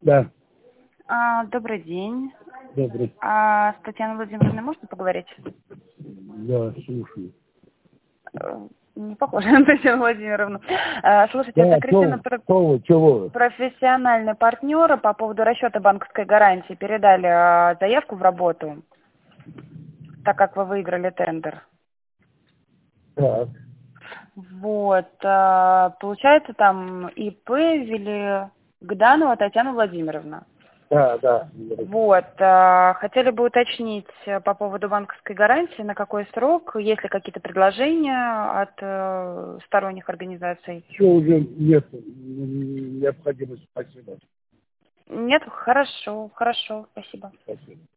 Да, Добрый день. добрый. С Татьяной Владимировной можно поговорить? Да, слушаю. Не похоже на Татьяну Владимировну. Слушайте, это Да, Кристина, чего? профессиональный партнер по поводу расчета банковской гарантии. Передали заявку в работу, так как вы выиграли тендер. Так, Вот. Получается, там ИП ввели Гданова Татьяна Владимировна. да. Вот, хотели бы уточнить по поводу банковской гарантии, на какой срок, есть ли какие-то предложения от сторонних организаций? Все уже нет необходимости. Спасибо. Нет? Хорошо, спасибо. Спасибо.